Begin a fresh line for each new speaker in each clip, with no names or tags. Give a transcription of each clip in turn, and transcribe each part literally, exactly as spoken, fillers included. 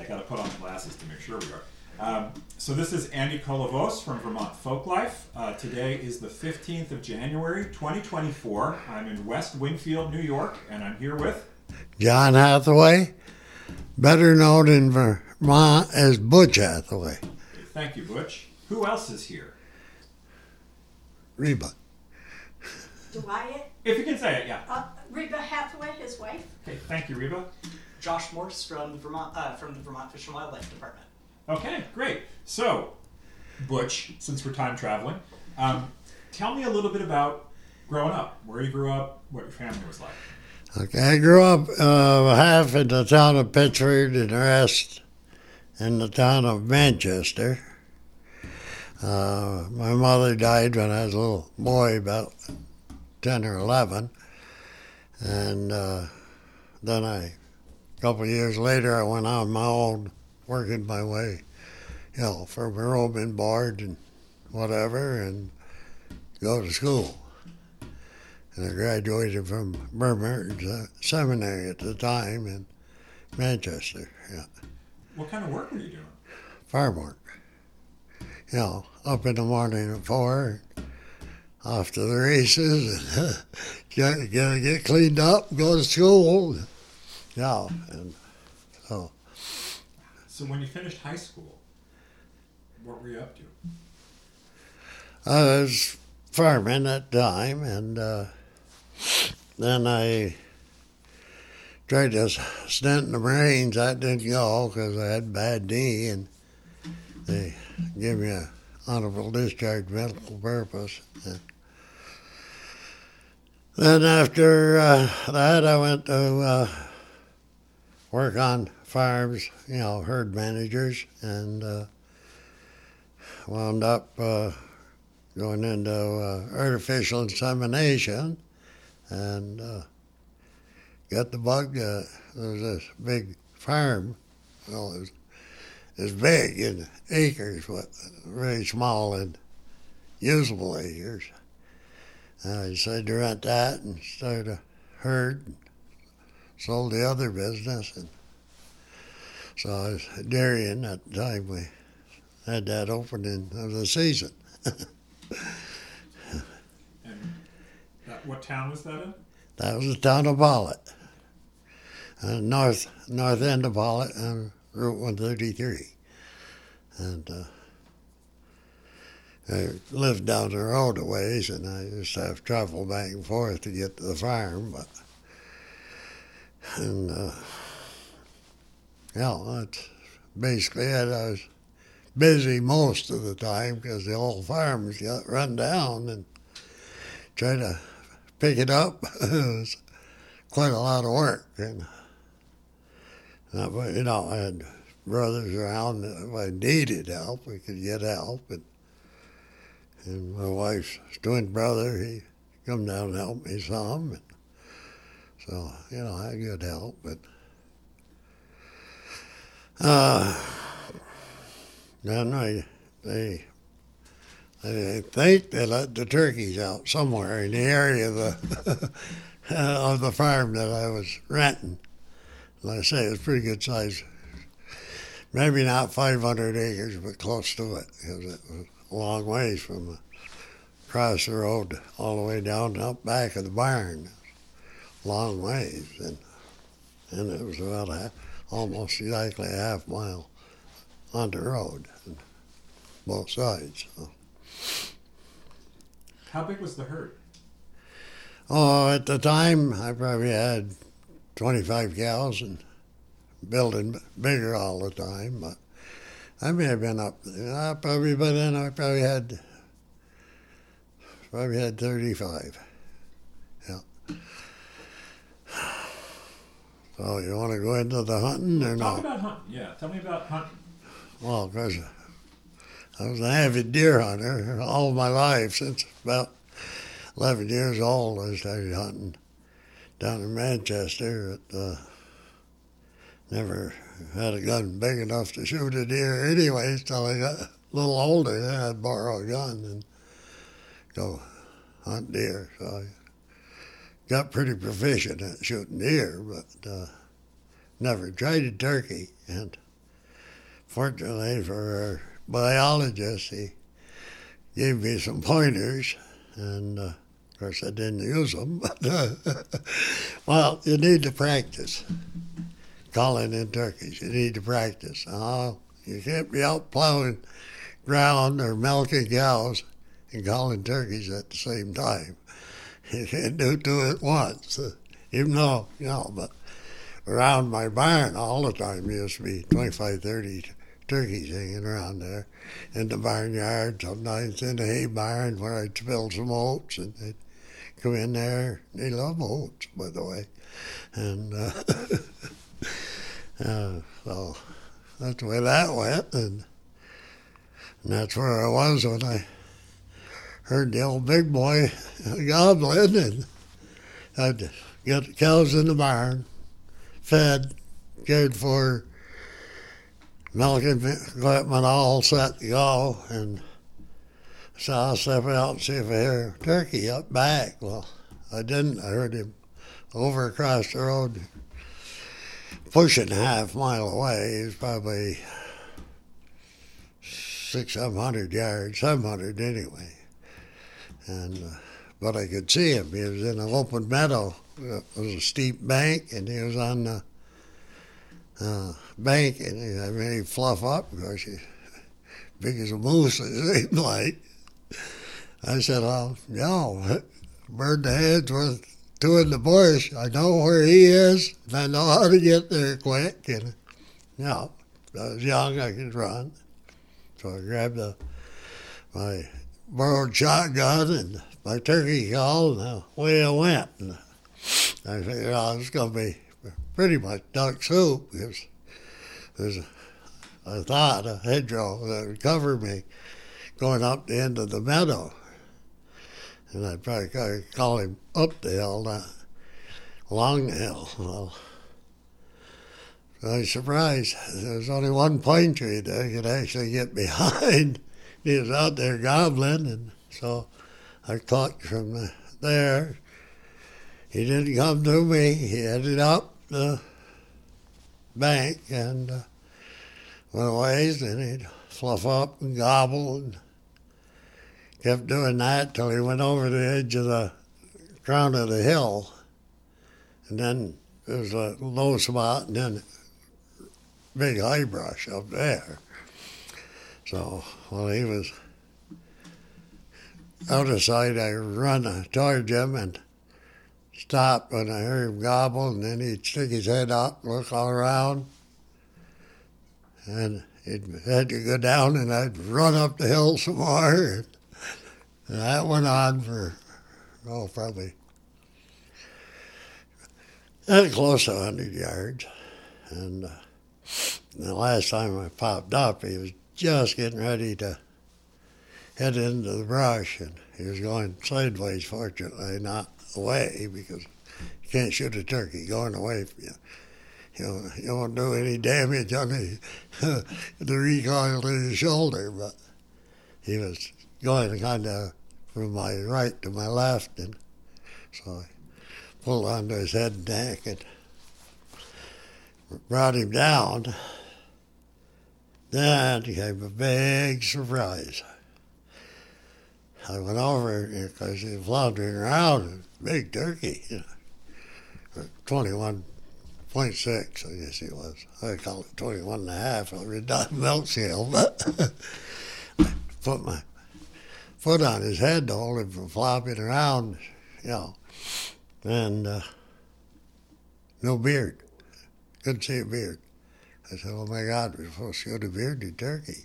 got to put on the glasses to make sure we are. Um, so this is Andy Kolovos from Vermont Folklife. Uh, today is the fifteenth of January, twenty twenty-four. I'm in West Wingfield, New York, and I'm here with
John Hathaway, better known in Vermont as Butch Hathaway.
Thank you, Butch. Who else is here?
Reba.
Wyatt.
If you can say it, yeah.
Uh, Reba Hathaway, his wife.
Okay, thank you, Reba.
Josh Morse from the Vermont uh, from the Vermont Fish and Wildlife Department.
Okay, great. So, Butch, since we're time traveling, um, tell me a little bit about growing up, where you grew up, what your family was like.
Okay, I grew up uh, half in the town of Pittsford and the rest in the town of Manchester. Uh, my mother died when I was a little boy, about ten or eleven, and uh, then I, a couple of years later, I went on my own, working my way, you know, from a room and board and whatever, and go to school. And I graduated from Bremerton Seminary at the time in Manchester. Yeah.
What kind of work were you doing?
Farm work. You know, up in the morning at four, off to the races, and gotta, gotta get cleaned up, go to school. Yeah, and so.
So when you finished high school, what were you up to?
I was farming at the time, and uh, then I tried to stint in the Marines. That didn't go because I had a bad knee, and they gave me a honorable discharge medical purpose. And then after uh, that, I went to uh, work on farms, you know, herd managers, and uh, wound up uh, going into uh, artificial insemination, and uh, got the bug. Uh, there was this big farm. Well, it was, it was big in acres, but very small in usable acres. And I decided to rent that and start a herd, and sold the other business. And so I was dairying at the time we had that opening of the season.
And that, what town was that in?
That was the town of Pollitt, uh, north north end of Pollitt on Route one thirty-three. And uh, I lived down the road a ways, and I used to have to travel back and forth to get to the farm. But and uh, yeah, that's basically it. I was busy most of the time because the old farms got run down, and trying to pick it up it was quite a lot of work. And uh, you know, I had brothers around that if I needed help, we could get help. And, and my wife's twin brother, he come down and help me some. And so, you know, I had good help. But uh, then I, they, I think they let the turkeys out somewhere in the area of the, of the farm that I was renting. Like I say, it was pretty good size. Maybe not five hundred acres, but close to it, because it was a long ways from across the road all the way down and up back of the barn. Long ways, and and it was about a, almost exactly a half mile on the road, on both sides. So.
How big was the herd?
Oh, at the time, I probably had twenty-five cows and building bigger all the time, but I may have been up there. I probably, by then I probably had, probably had thirty-five. Yeah. So you want to go into the hunting or
Talk
not?
about hunting, yeah. Tell me about hunting.
Well, because I was an avid deer hunter all my life. Since about eleven years old, I started hunting down in Manchester. At, uh, never had a gun big enough to shoot a deer anyway till I got a little older. Then I'd borrow a gun and go hunt deer. So I got pretty proficient at shooting deer, but uh, never tried a turkey. And fortunately for our biologist, he gave me some pointers, and uh, of course I didn't use them. But uh, well, you need to practice calling in turkeys. You need to practice. Uh, you can't be out plowing ground or milking cows and calling turkeys at the same time. You can't do two at once. Uh, even though, you know, but around my barn all the time there used to be twenty-five, thirty turkeys hanging around there in the barnyard, sometimes in the hay barn where I'd spill some oats, and they'd come in there. They love oats, by the way. And uh, uh, so that's the way that went, and, and that's where I was when I heard the old big boy gobbling, and I'd get the cows in the barn, fed, cared for, milking equipment all set to go, and so I'll step out and see if I hear a turkey up back. Well, I didn't. I heard him over across the road, pushing a half mile away. He was probably six, seven hundred yards, seven hundred anyway. And uh, but I could see him. He was in an open meadow. It was a steep bank, and he was on the uh, bank, and he, I mean, he'd fluff up because he's big as a moose, it seemed like. I said, well, no, bird the head's worth two in the bush. I know where he is, and I know how to get there quick. And, you know, I was young, I could run. So I grabbed a, my borrowed shotgun and my turkey call, and away I went. And I figured, oh, it's going to be pretty much duck soup, because there's, a, I thought, a hedgerow that would cover me going up the end of the meadow. And I'd probably call him up the hill, not along the hill. Well, I was surprised. There was only one pine tree that I could actually get behind. He was out there gobbling, and so I clucked from there. He didn't come to me. He headed up the bank and uh, went a ways, and he'd fluff up and gobble, and kept doing that till he went over the edge of the crown of the hill. And then there was a low spot, and then big high brush up there. So while he was out of sight, I run towards him and stopped when I heard him gobble, and then he'd stick his head up, look all around, and he'd had to go down, and I'd run up the hill some more. And, and that went on for, oh, probably uh, close to one hundred yards. And uh, the last time I popped up, he was just getting ready to head into the brush, and he was going sideways, fortunately, not away, because you can't shoot a turkey going away from you. You know, you won't do any damage on the, the recoil to the shoulder, but he was going kind of from my right to my left, and so I pulled onto his head and neck and brought him down. Then came a big surprise. I went over because he was floundering around, a big turkey, you know, twenty-one point six, I guess he was. I call it twenty-one and a half. I read that milk scale, but I put my foot on his head to hold him from flopping around, you know, and uh, no beard. Couldn't see a beard. I said, oh my God, we're supposed to go to bearded turkey.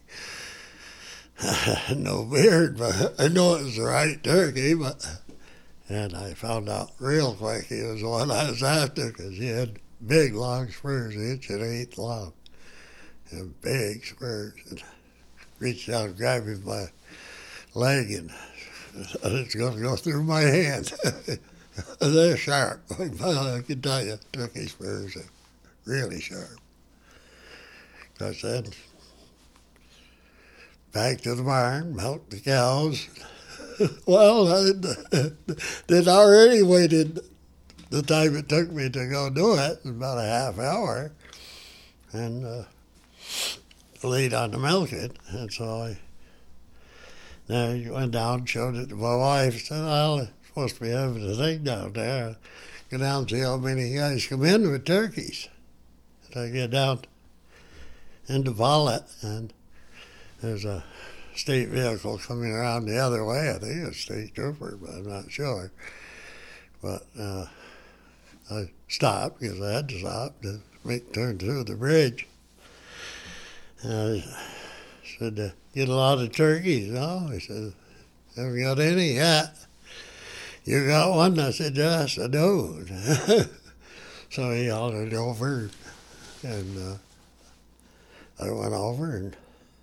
No beard, but I know it was the right turkey, but, and I found out real quick he was the one I was after, because he had big, long spurs, an inch and an eighth long, and big spurs, and reached out and grabbed him by my leg, and it's going to go through my hand. They're sharp. I can tell you, turkey spurs are really sharp. I said, back to the barn, milk the cows. Well, they'd already waited the time it took me to go do it, about a half hour. And uh, lead on the milking, and so I then I went down and showed it to my wife. Said, well, it's supposed to be having a thing down there. Go down and see how many guys come in with turkeys. So I get down into Vollet, and there's a state vehicle coming around the other way. I think it's a state trooper, but I'm not sure. But uh, I stopped because I had to stop to make turn through the bridge. And I said, uh, get a lot of turkeys, no? He said, haven't got any yet. You got one? I said, yes, I do. So he hollered over, and uh, I went over and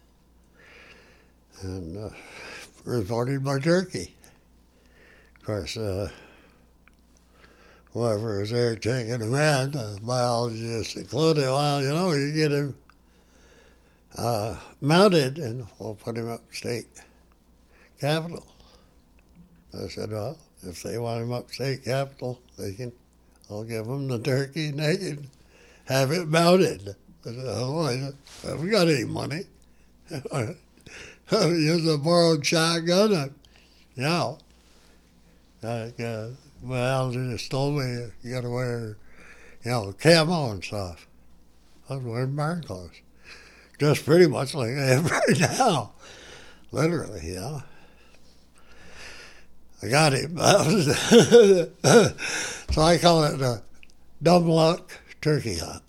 and uh, reported my turkey. Of course, uh, whoever was there taking him in, the biologist included, well, you know, you get him uh, mounted and we'll put him up state capitol. I said, well, if they want him up state capitol, they can, I'll give them the turkey and they can have it mounted. I said, oh, I haven't got any money. Use a borrowed shotgun. And, you know, like, uh, well, they just told me you got to wear, you know, camo and stuff. I was wearing barn clothes. Just pretty much like I am right now. Literally, you know. I got him. So I call it a dumb luck turkey hunt.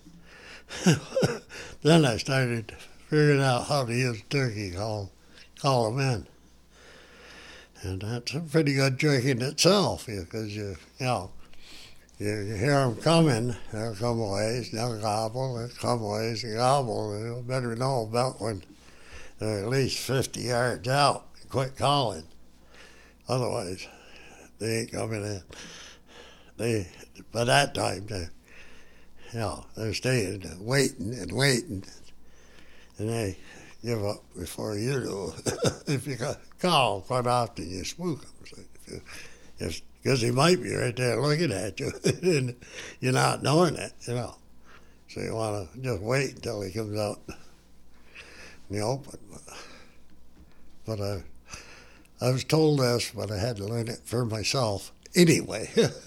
Then I started figuring out how to use turkey call, call them in. And that's a pretty good trick in itself, because you, you know, you, you hear them coming, they'll come a ways, they'll gobble, they'll come a ways, and gobble, and you better know about when they're at least fifty yards out and quit calling. Otherwise, they ain't coming in. They, by that time, they, you know, they're staying, waiting and waiting, and they give up before you do. If you call, quite often you spook them. So because he might be right there looking at you, and you're not knowing it, you know. So you want to just wait until he comes out in the open. But, but I, I was told this, but I had to learn it for myself anyway.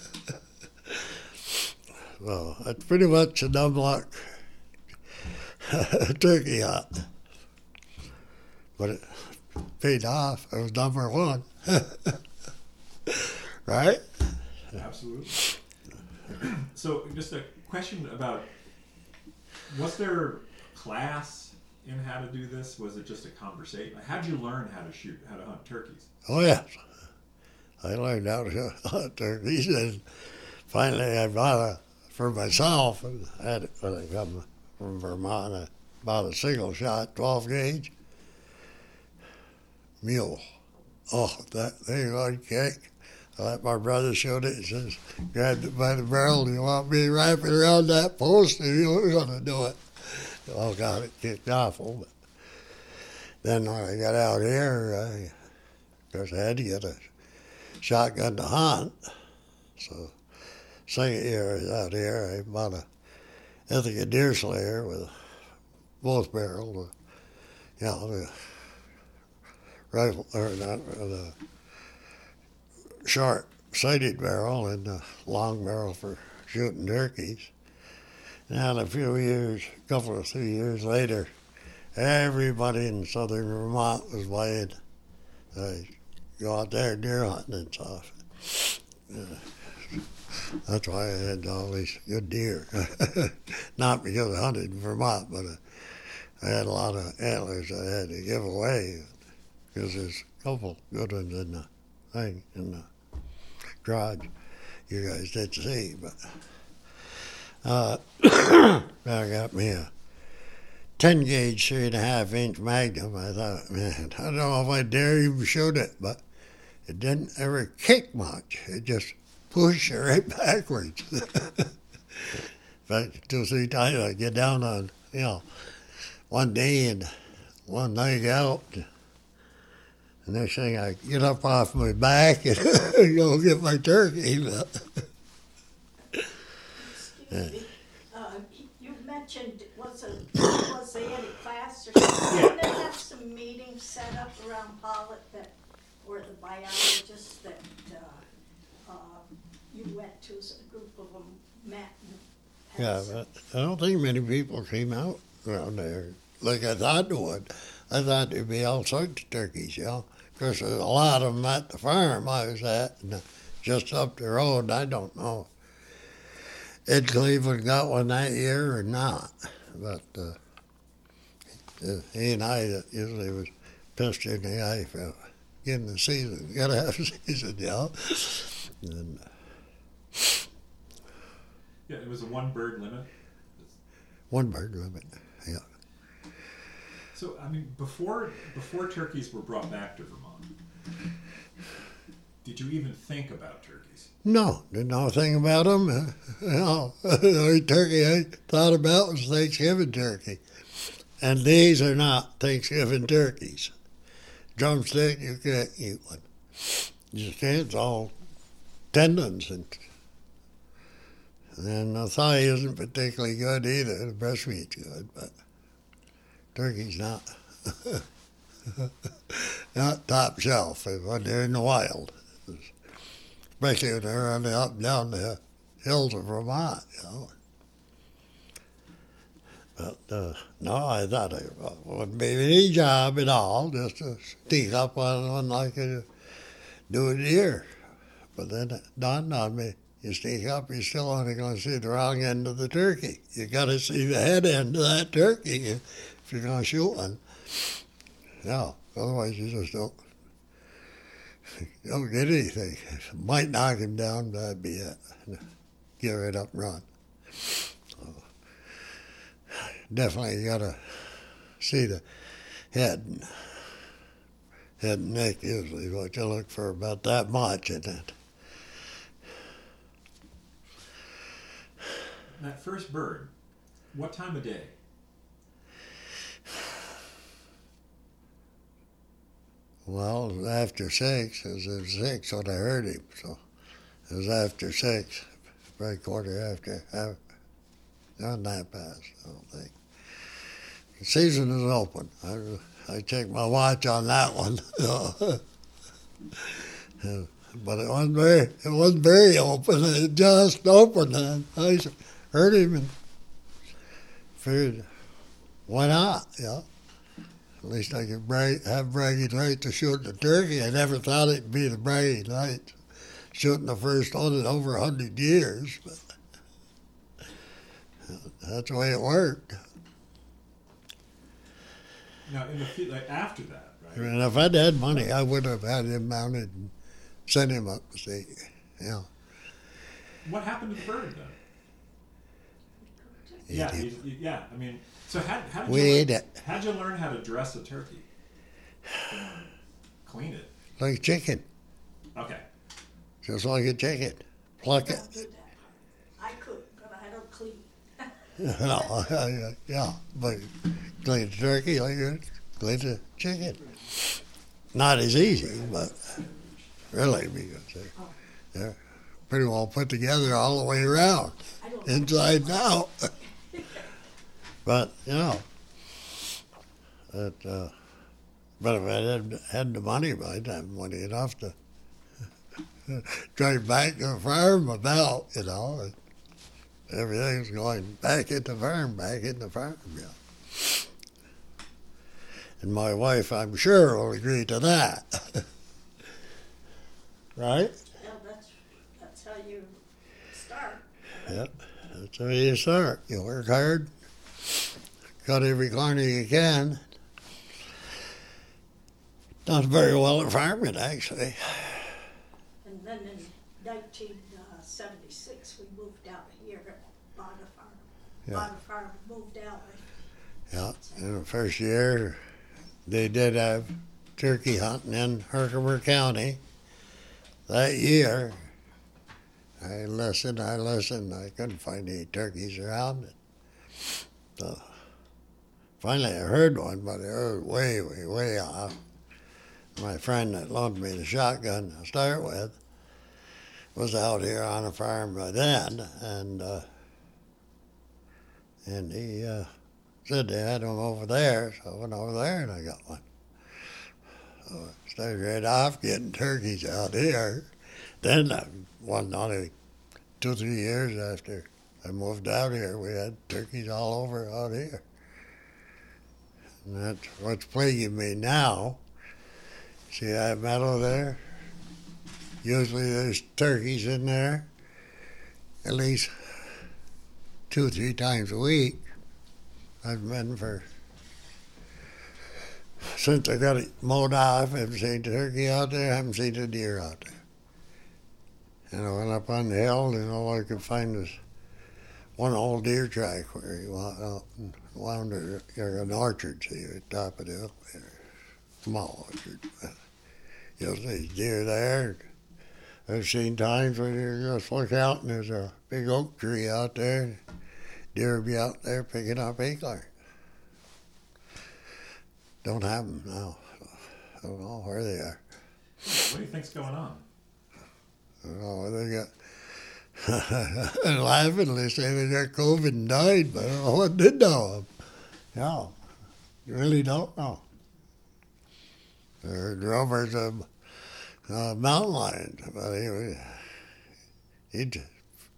So that's pretty much a dumb luck turkey hunt. But it paid off. I was number one. Right?
Absolutely. So just a question about, was there a class in how to do this? Was it just a conversation? How did you learn how to shoot, how to hunt turkeys?
Oh, yes. I learned how to hunt turkeys, and finally I bought a, for myself, and I had it when I come from Vermont, I bought a single shot, twelve gauge mule. Oh, that thing on cake. I let my brother shoot it. He says, grabbed it by the barrel. Do you want me to wrap it around that post? And you were going to do it. Well, got it kicked awful. But then when I got out here, I, of course, I had to get a shotgun to hunt. So, second year I was out here, I bought a Ithaca deer slayer with both barrels. You know, the rifle, or not, or the short sighted barrel and the long barrel for shooting turkeys. And a few years, a couple of three years later, everybody in southern Vermont was buying. They go out there deer hunting and stuff. Uh, that's why I had all these good deer. Not because I hunted in Vermont, but uh, I had a lot of antlers I had to give away, because there's a couple good ones in the thing, in the garage you guys did see. But uh, I got me a ten gauge, three and a half inch Magnum. I thought, man, I don't know if I dare even shoot it, but it didn't ever kick much. It just pushed it right backwards. In fact, two or three times I get down on, you know, one day and one night out. And next thing I get up off my back and go get my turkey.
Excuse me. Uh, he- you mentioned, was it, was there any class or something?
Yeah.
Didn't they have some meetings set up around Pollitt that, or the biologists that, uh, uh, you went to, so a group of them met and had
Yeah,
some-
but I don't think many people came out around there like I thought they would. I thought there'd be all sorts of turkeys, you know. Of course, there's a lot of them at the farm I was at, and just up the road, I don't know. Ed Cleveland got one that year or not, but uh, uh, he and I usually was pissed in the eye for getting the season. You gotta have season, you know. And,
Yeah, it was a one bird limit.
one bird limit, yeah.
So I mean, before before turkeys were brought back to Vermont, did you even think about turkeys?
No, didn't know a thing about them. Uh, you know, the only turkey I thought about was Thanksgiving turkey. And these are not Thanksgiving turkeys. Drumstick, you can't eat one. You just can't. It's all tendons. And, and the thigh isn't particularly good either. The breast meat's good, but turkey's not. Not top shelf when they're in the wild. Especially when they're running up and down the hills of Vermont, you know. But uh, no, I thought it wouldn't be any job at all, just to sneak up on one like I do it here. But then it dawned on me, you sneak up, you're still only going to see the wrong end of the turkey. You got to see the head end of that turkey if you're going to shoot one. No, otherwise you just don't. You don't get anything. Might knock him down, but that'd be it. Get right up and run. So, definitely you gotta see the head and head and neck usually what you look for, about that much in it.
That first bird, what time of day?
Well, it was after six. It was at six when I heard him, so it was after six, probably quarter after. half- Not that past, I don't think. The season is open. I, I checked my watch on that one. But it wasn't very, it wasn't very open. It just opened, and I heard him and figured, why not? You know, at least I could brag, have bragging right to shoot the turkey. I never thought it'd be the bragging right, shooting the first one in over a hundred years. But that's the way it worked.
Now, in the field, like after that, right?
And if I'd had money, I would have had him mounted and sent him up to see. Yeah.
What happened to the bird then?
He
Yeah,
did.
you, you- yeah. I mean, so how how did
We
you
ate
learn,
it
how'd you learn how to dress a turkey? Clean it.
like chicken,
Okay.
just like a chicken. Pluck
I
it.
don't do that part. I could, but I don't clean.
No, yeah, but clean the turkey like you clean the chicken. Not as easy, but really, because they're, they're pretty well put together all the way around,
I don't.
inside and out. But, you know, it, uh, but if I had had the money, I'd have money enough to drive back to the farm about, you know. And everything's going back at the farm, back in the farm, yeah. And my wife, I'm sure, will agree to that. Right?
Yeah, that's, that's how you start.
Yep. That's how you start. You work hard, cut every corner you can. Done very well at farming, actually.
And then in nineteen seventy-six, we moved out here and bought a farm.
Yeah.
Bought a farm, moved out.
Yeah. In the first year, they did have turkey hunting in Herkimer County. That year, I listened, I listened, I couldn't find any turkeys around. So finally I heard one, but it was way, way, way off. My friend that loaned me the shotgun to start with was out here on a farm by then, and uh, And he uh, said they had them over there, so I went over there and I got one. So I started right off getting turkeys out here. Then, I, one, only two, three years after I moved out here, we had turkeys all over out here. And that's what's plaguing me now. See that meadow there? Usually there's turkeys in there at least two or three times a week. I've been for, since I got it mowed off, I haven't seen a turkey out there, I haven't seen a deer out there. And I went up on the hill, and all I could find was one old deer track where he went out and wound there, there's an orchard, see, at the top of the hill there, small orchard. You'll see deer there. I've seen times when you just look out and there's a big oak tree out there. Deer will be out there picking up acorns. Don't have them now. I don't know where they are.
What do you think's going on?
I don't know where they got. I'm laughing. They say they got COVID and died, but I don't know what did know them. No, you really don't know. There are drummers of uh, mountain lions, but anyway, he just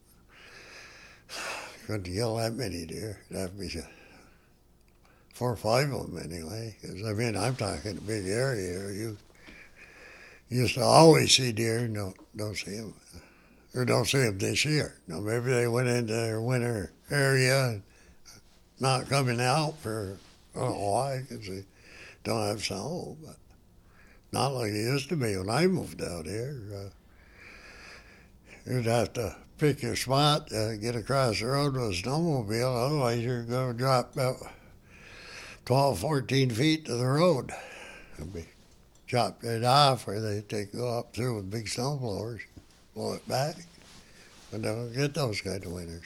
couldn't kill that many deer. That'd be four or five of them anyway. Because I mean, I'm talking a big area here. You used to always see deer, and don't don't see them, or don't see them this year. Now maybe they went into their winter area, and not coming out for I don't know why, because they don't have snow, but. Not like it used to be when I moved out here. Uh, you'd have to pick your spot, uh, get across the road with a snowmobile, otherwise you're going to drop about twelve, fourteen feet to the road. It'll be chopped right off where they take go up through with big snow blowers, blow it back. But they don't get those kind of winters.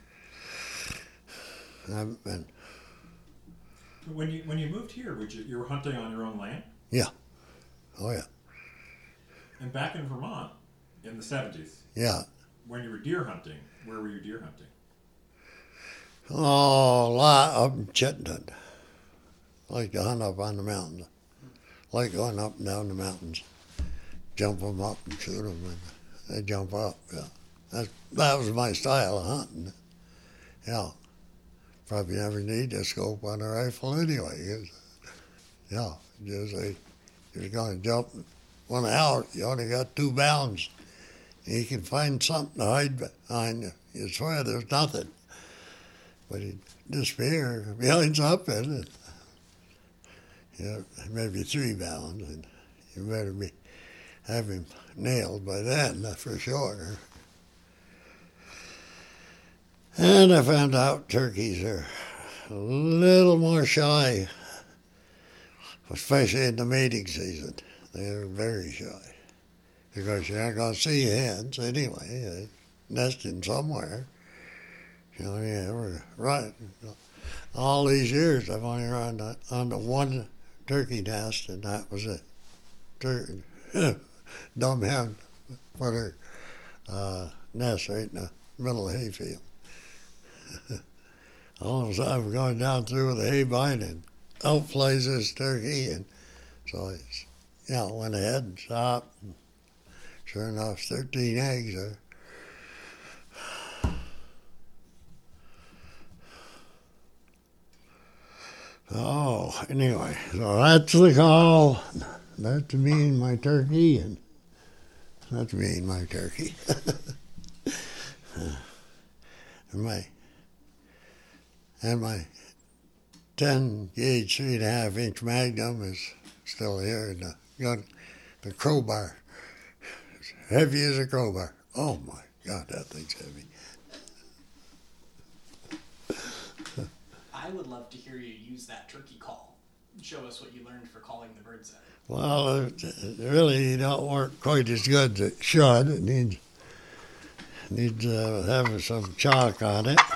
I haven't been.
When you when you moved here, would you you were hunting on your own land?
Yeah. Oh, yeah.
And back in Vermont, in the seventies,
Yeah.
when you were deer hunting, where were you deer hunting?
Oh, a lot up in Chittenden. Like to hunt up on the mountains. Like going up and down the mountains. Jump them up and shoot them, and they jump up. Yeah, that that was my style of hunting. Yeah, probably never need a scope on a rifle anyway. 'Cause, yeah, just like. You're going to jump one out, you only got two bounds. You can find something to hide behind you. You swear there's nothing. But he'd disappear behind something. And, you know, maybe three bounds. And you better be have him nailed by then, that's for sure. And I found out turkeys are a little more shy. Especially in the mating season. They're very shy. Because you aren't going to see hens anyway. They nesting somewhere. You know, yeah, we're right. All these years I've only run on the one turkey nest, and that was it. Tur- Dumb hen put her uh, nest right in the middle of the hayfield. All of a sudden I'm going down through the hay vine and out flies this turkey, and so it's, you know, went ahead and stopped. And sure enough, thirteen eggs there. Oh, anyway, so that's the call. That's me and my turkey, and that's me and my turkey. and my and my ten gauge three and a half inch Magnum is still here in the gun, the crowbar. It's heavy as a crowbar. Oh my God, that thing's heavy.
I would love to hear you use that turkey call. Show us what you learned for calling the birds then.
Well, it, it really don't work quite as good as it should. It needs needs uh, having some chalk on it.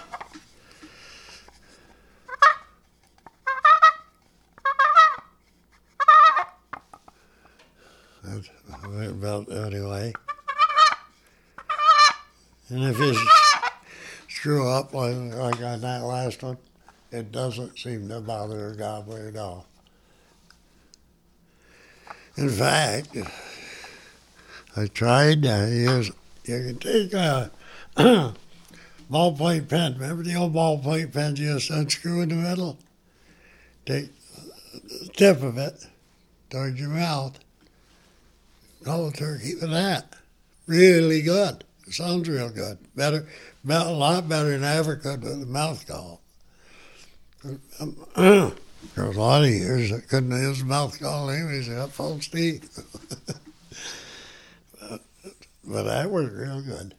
That's about anyway. And if you screw up like, like on that last one, it doesn't seem to bother a gobbler at all. In fact, I tried to use, you can take a ballpoint pen. Remember the old ballpoint pens you just unscrew in the middle? Take the tip of it towards your mouth. Cold turkey with that. Really good. It sounds real good. Better, a lot better than I ever could with a mouth call. There was a lot of years I couldn't use mouth call anyways. I got false teeth. but, but that worked real good.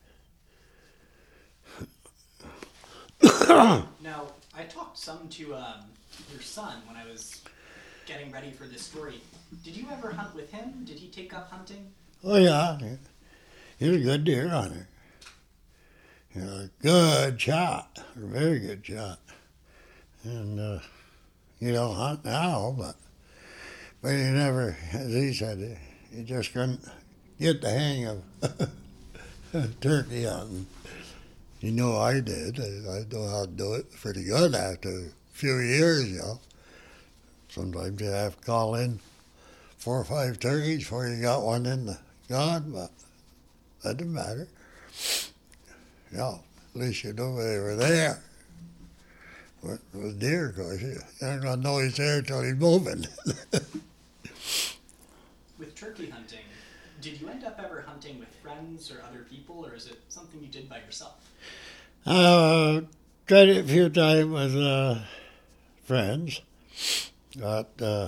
Now, I talked some to um, your son when I was getting ready for this story. Did you ever hunt with him? Did he take up hunting?
Oh, yeah. He's a good deer hunter. You know, a good shot. A very good shot. And uh, you don't hunt now, but but he never, as he said, he just couldn't get the hang of turkey hunting. You know I did. I, I know how to do it pretty good after a few years, you know. Sometimes you have to call in four or five turkeys before you got one in the gun, but that didn't matter. Yeah, at least you knew they were there. With, with deer, of course, you ain't gonna know he's there until he's moving.
With turkey hunting, did you end up ever hunting with friends or other people, or is it something you did by yourself?
Uh, tried it a few times with uh, friends, but uh,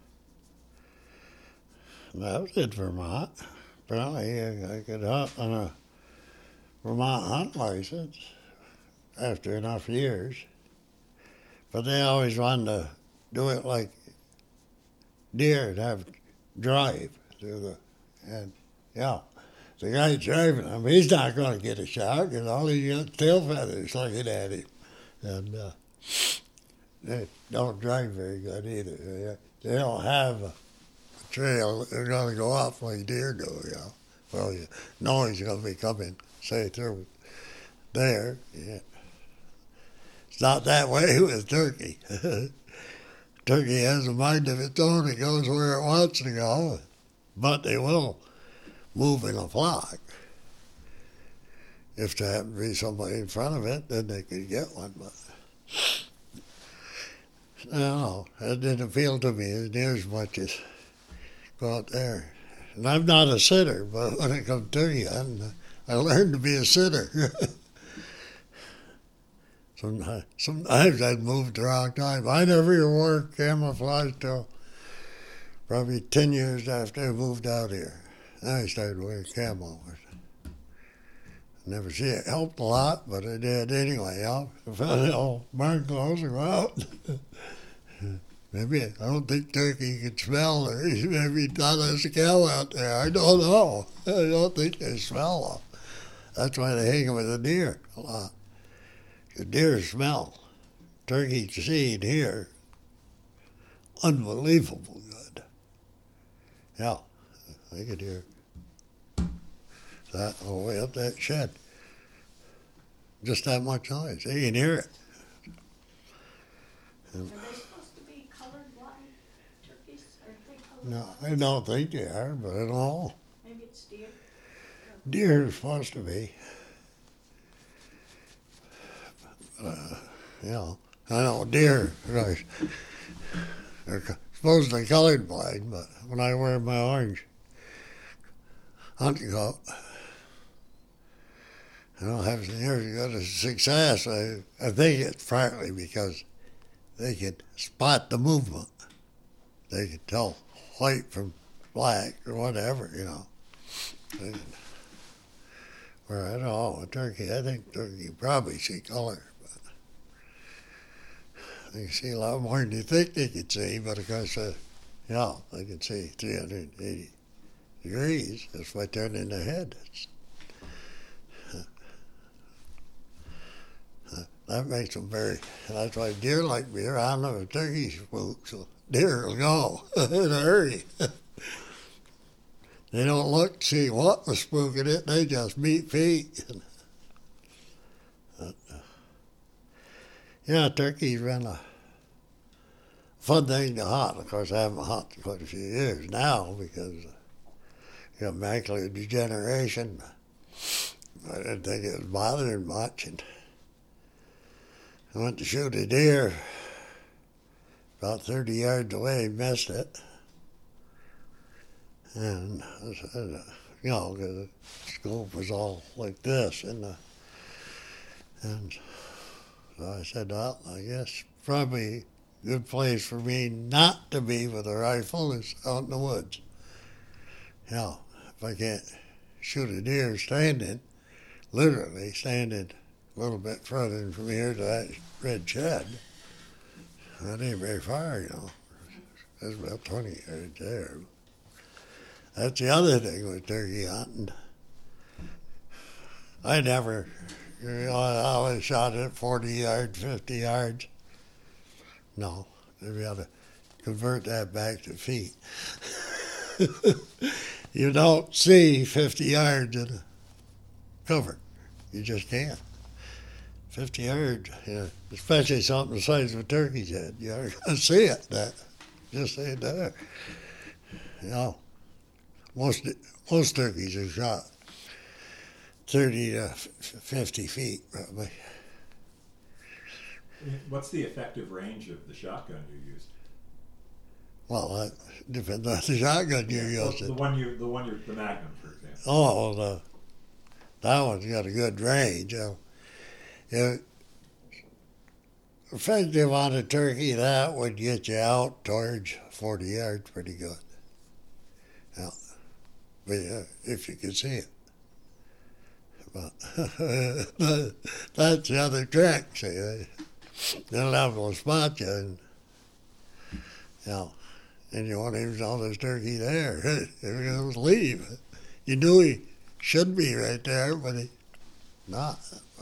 that was in Vermont. Apparently, I, I could hunt on a Vermont hunt license after enough years. But they always wanted to do it like deer, to have drive through the, and yeah, the guy driving him, he's not going to get a shot because all he got tail feathers looking at him. And uh, they don't drive very good either. They, they don't have a trail they're going to go off like deer do, you know. Well, you know he's going to be coming, say, through there. Yeah. It's not that way with turkey. Turkey has a mind of its own. It goes where it wants to go, but they will move in a flock. If there happened to be somebody in front of it, then they could get one. But I don't know. It didn't appeal to me as near as much as go out there. And I'm not a sitter, but when it comes to turkey hunting, I learned to be a sitter. Sometimes, sometimes I'd moved the wrong time. I never even wore camouflage till probably ten years after I moved out here. Then I started wearing camo. I never see it helped a lot, but I did anyway. I'll found the old barn clothes and go out. Maybe I don't think turkey can smell, or maybe thought there's a cow out there. I don't know. I don't think they smell them. That's why they hang them with the deer a lot. The deer smell. Turkey see and hear. Unbelievable good. Yeah, I could hear that all the way up that shed. Just that much noise. You can hear it.
Are they supposed to be colorblind turkeys? Are they
No,
colorblind?
I don't think they are, but I don't know.
Maybe it's deer.
Deer are supposed to be. Uh, you know, I know deer, right, they're supposedly colorblind, but when I wear my orange hunting coat, I don't have near as good a success. I, I think it's partly because they can spot the movement. They can tell white from black or whatever, you know. They, where I don't know, a turkey, I think turkey probably see color. They can see a lot more than you think they can see, but of course, uh, yeah, they can see three hundred eighty degrees just by turning their head. Uh, uh, that makes them very, that's why deer like beer. I don't know if turkeys spook, so deer will go in a hurry. They don't look to see what was spooking it, they just beat feet. uh, Yeah, turkey's been a fun thing to hunt. Of course, I haven't hunted quite a few years now because you got macular degeneration. I didn't think it was bothering much, and I went to shoot a deer about thirty yards away, missed it, and I said, uh, you know, the scope was all like this, and uh, and so I said, well, I guess probably a good place for me not to be with a rifle is out in the woods. You know, if I can't shoot a deer standing, literally standing a little bit further from here to that red shed, that ain't very far, you know. That's about twenty yards there. That's the other thing with turkey hunting. I never, you know, I always shot at forty yards, fifty yards. No, maybe I ought to convert that back to feet. You don't see fifty yards in a cover. You just can't. fifty yards, you know, especially something the size of a turkey's head. You're going to see it. That just ain't there. You know, most, most turkeys are shot thirty to fifty feet, probably.
What's the effective range of the shotgun you used?
Well, that depends on the shotgun you're
Yeah, well,
using.
the one you, the one you, the Magnum, for example.
Oh, the, that one's got a good range. You know. Yeah, effective on a turkey, that would get you out towards forty yards pretty good. Yeah. But yeah, if you can see it. But that's the other trick, see. They, they'll have to spot you, and, you know, and you won't even know there's turkey there. They're going to leave. You knew he should be right there, but he not.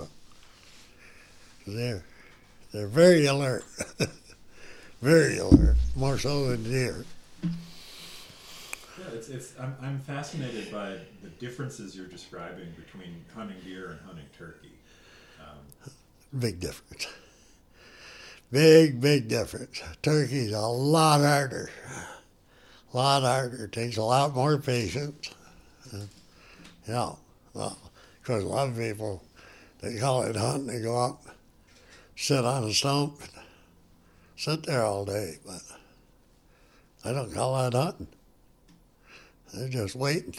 They're, they're very alert, very alert, more so than deer.
Yeah, it's, it's, I'm, I'm fascinated by the differences you're describing between hunting deer and hunting turkey. Um,
Big difference. Big, big difference. Turkey's a lot harder. A lot harder. It takes a lot more patience. Uh, you know, well, because a lot of people, they call it hunting. They go up, sit on a stump, and sit there all day. But I don't call that hunting. They're just waiting.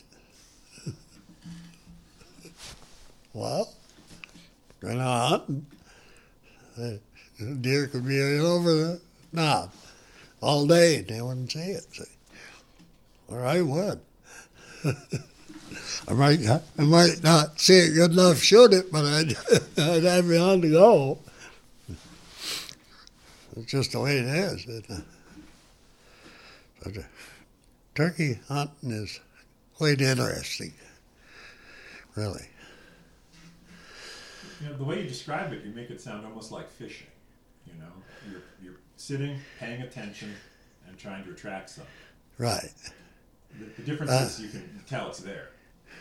Well, they're not hunting. The deer could be over the knob all day and they wouldn't see it. See? Or I would. I might, I might not see it good enough to shoot it, but I'd, I'd have me on to go. It's just the way it is. It, uh, but, uh, turkey hunting is quite interesting, really.
You know, the way you describe it, you make it sound almost like fishing. You know, you're, you're sitting, paying attention, and trying to attract something.
Right.
The, the difference
Uh,
is you can tell it's there.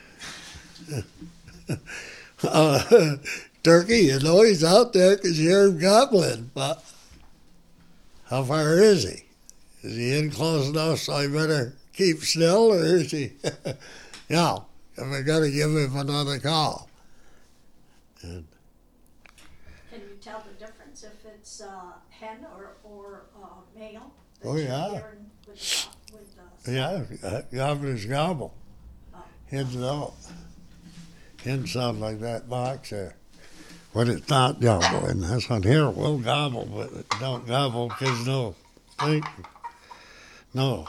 uh, turkey, you know he's out there because you hear him gobbling, but how far is he? Is he in close enough so I better keep still, or is he, you know, have I got to give him another call? And
Can you tell the difference if it's uh, hen or, or uh, male? that
Oh,
you're
yeah.
hearing With, uh, with, uh,
yeah, gobblers gobble.
Oh.
Hens don't. Hens sound like that box there. When it's not gobbling, that's one here will gobble, but it don't gobble because no, think, no.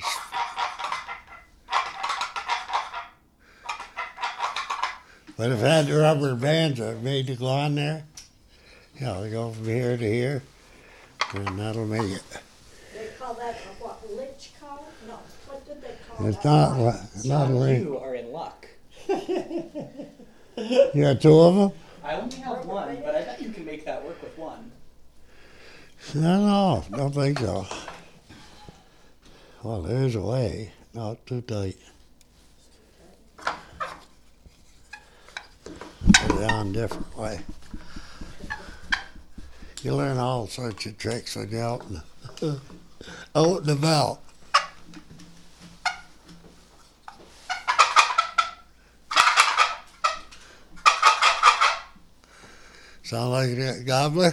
But if I had the rubber bands that made to go on there, you know, they go from here to here, and that'll make it.
They call that a what, lynch cow? No, what did they call
It's
that?
not,
line?
li- not a ring.
You are in luck.
You got two of them?
I only have one, but I bet you can make that work with one.
No, no, don't think so. Well, there's a way, not too tight. Put it on a different way. You learn all sorts of tricks when you're out in the, out and about. Sound like a gobbler?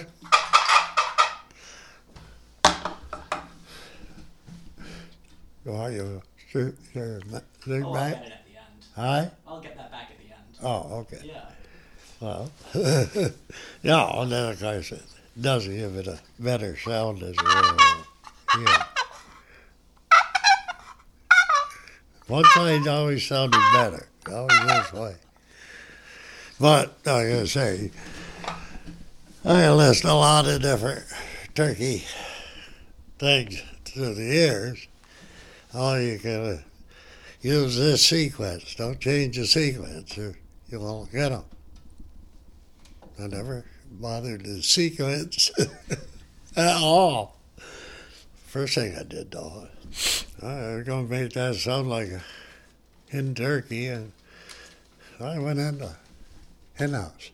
Are you sure? sure sure
Oh, I'll
back?
get it at the end.
Hi?
I'll get that back at the end.
Oh, okay.
Yeah.
Well, yeah, and then of course it does give it a better sound as well. Yeah. One side always sounded better, always this way. But like I say, I list a lot of different turkey things through the years. All you can uh, use this sequence. Don't change the sequence, or you won't get them. I never bothered to sequence at all. First thing I did, though, I was going to make that sound like a hen turkey, and I went into hen house.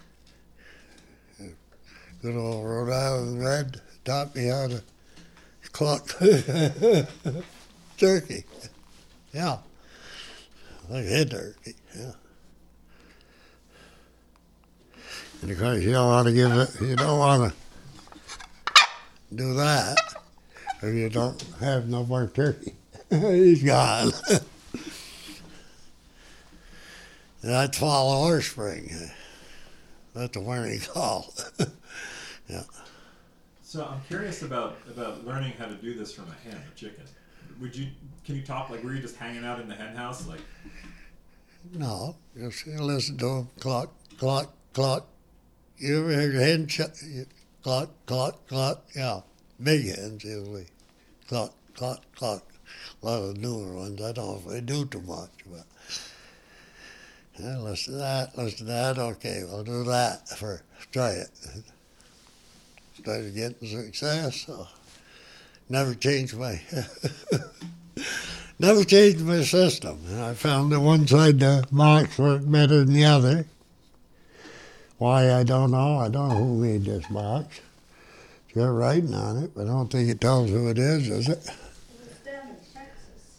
Good old Rhode Island Red taught me how to cluck turkey. Yeah, like hen turkey, yeah. And of course, you don't want to give it, you don't want to do that if you don't have no more turkey. He's gone. And I'd follow horse spring. That's a warning call. Yeah.
So I'm curious about about learning how to do this from a hen, a chicken. Would you? Can you talk? Like, were you just hanging out in the hen house, like?
No, just listen to them cluck, cluck, cluck. You ever heard a hen ch- cluck, cluck, cluck? Yeah, big hens usually. Cluck, cluck, cluck. A lot of newer ones, I don't know if they do too much, but yeah, listen to that, listen to that. Okay, we'll do that for try it. Started getting success, so never changed my never changed my system. And I found that one side the box worked better than the other. Why, I don't know. I don't know who made this box. It's got writing on it, but I don't think it tells who it is, does it?
It was down in Texas.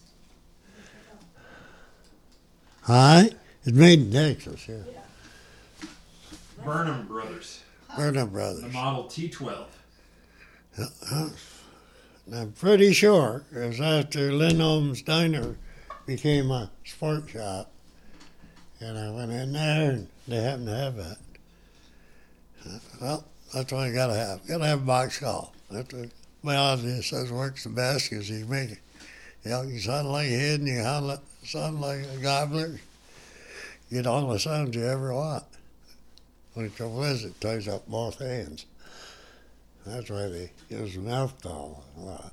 Hi? It's made in Texas, yeah.
Yeah.
Burnham Brothers,
Burnham
the
Brothers.
model T twelve.
Uh, I'm pretty sure it was after Lindholm's Diner became a sport shop. And I went in there and they happened to have that. Well, that's what you gotta have. You gotta have a box call. That's what my audience says works the best because you make it. You know, you sound like a hen, you sound like, sound like a gobbler. You get all the sounds you ever want. When the trouble is, it ties up both hands. That's why they use the mouth call a lot.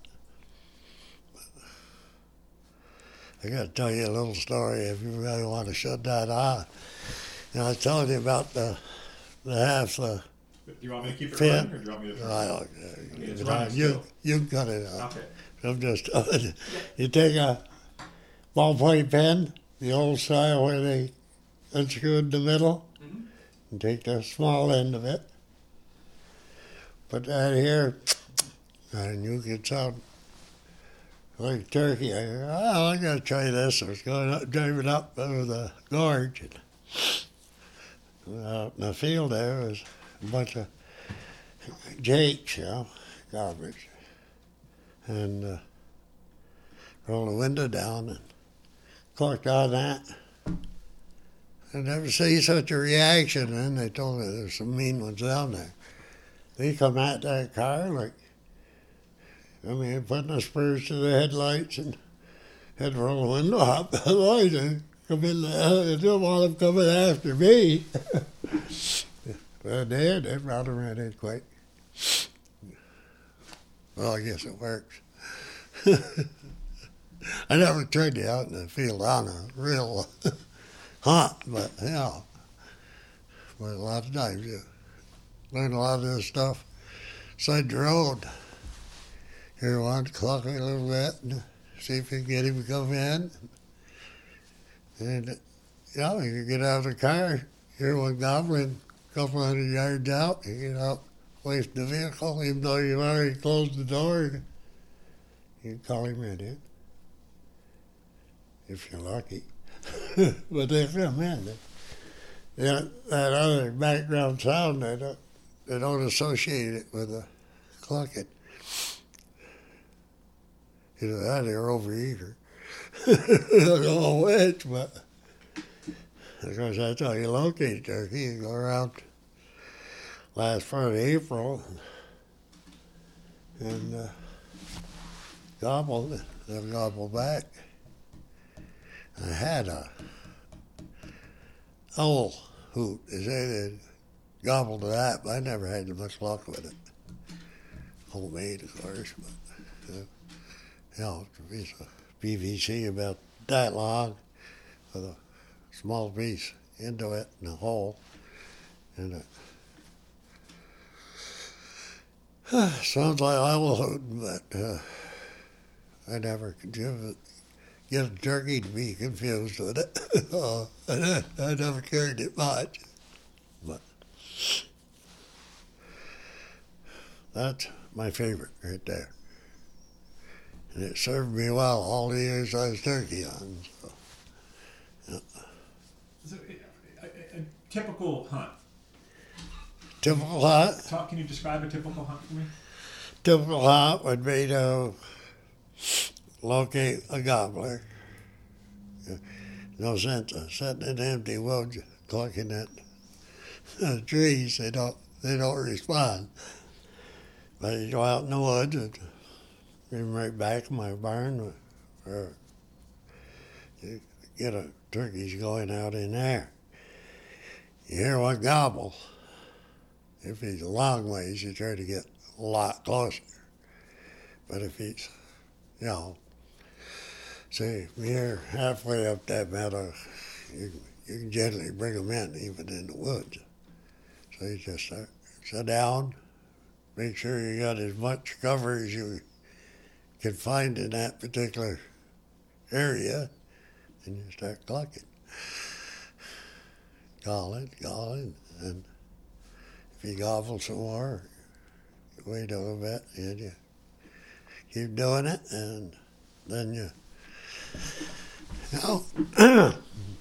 I got to tell you a little story if you really want to shut that off. You know, I was telling you about the the half the.
Do you want me to keep it
Fin.
running, or do you want me to?
I don't care.
I mean,
Keep
it's
it
running
on. You
still.
you can cut it out.
Okay.
I'm just telling you. You take a ballpoint pen, the old style where they unscrewed the middle,
Mhm.
and take the small end of it. Put that here, and you can sound like turkey. I go, oh, I gotta try this. I was going up, driving up over the gorge. And out in the field there was a bunch of jakes, you know, garbage. And uh, rolled the window down and clucked on that. I never see such a reaction. And they told me there's some mean ones down there. They come at that car like, I mean, putting the spurs to the headlights and had to roll the window up. The lights and come in there. I didn't want them coming after me. But they did. They brought them right in quick. Well, I guess it works. I never tried it out in the field on a real hunt, but yeah. But a lot of times you learn a lot of this stuff side the road. Here, one, clock a little bit and see if you can get him to come in. And, you know, you get out of the car, hear one gobbling a couple hundred yards out, you get out, waste the vehicle, even though you've already closed the door. You call him in, eh? If you're lucky. But they come in. They, they, that other background sound, they don't, they don't associate it with the clucking. Either that or overeater. I don't know which, but because that's how you locate turkey. You go around last part of April and uh, gobble, they'll gobble back. I had a owl hoot. They say they gobbled that, but I never had much luck with it. Homemade, of course, but uh, you know, it's a P V C about that long with a small piece into it in a hole, and it uh, sounds like owl hooting, but uh, I never could give it. Get a turkey to be confused with it. uh, I, I never cared it much. But that's my favorite right there. And it served me well all the years I was turkey hunting. So, yeah.
So, a, a, a typical hunt.
Typical hunt?
Talk, can you describe a typical hunt for me?
Typical hunt would be to locate a gobbler. No sense of sitting in empty woods clucking at the trees. They don't they don't respond. But you go out in the woods and bring right back in my barn or you get a turkey's going out in there. You hear one gobble. If he's a long ways, you try to get a lot closer. But if he's, you know, say, you're halfway up that meadow, you, you can generally bring them in, even in the woods. So you just start, sit down, make sure you got as much cover as you can find in that particular area, and you start clucking. Calling, calling, and if you gobble some more, you wait a little bit, and you keep doing it, and then you Now,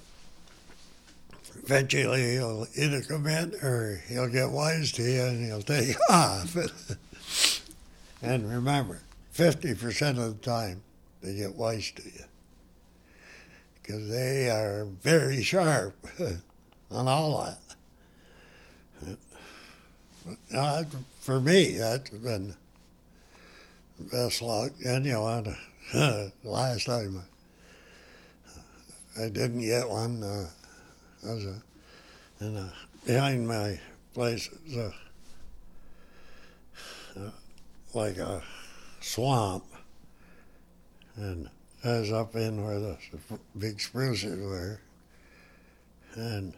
eventually he'll either come in or he'll get wise to you and he'll take off. And remember, fifty percent of the time they get wise to you because they are very sharp on all that. But, uh, for me, that's been the best luck. And you know, uh, last time I didn't get one. Uh, I was a, in a, behind my place is a, uh, like a swamp, and I was up in where the big spruces were, and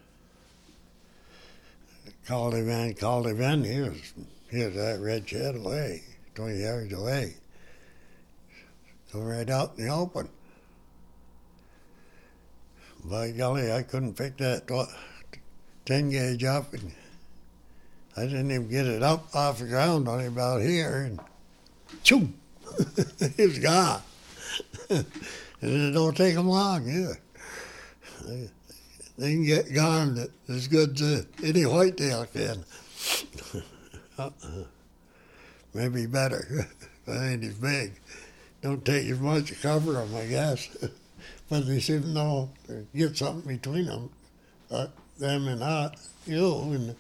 called him in, called him in. He was he was that red shed away, twenty yards away. Go right out in the open. By golly, I couldn't pick that ten gauge up, and I didn't even get it up off the ground, only about here, and choom, it was gone. And it don't take them long either. They, they can get gone as good as any whitetail can. uh-uh. Maybe better, but ain't as big. Don't take as much to cover them, I guess. But they seem to know to get something between them, uh, them and not you, and